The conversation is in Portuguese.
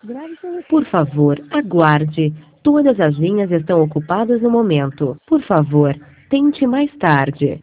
Por favor, aguarde. Todas as linhas estão ocupadas no momento. Por favor, tente mais tarde.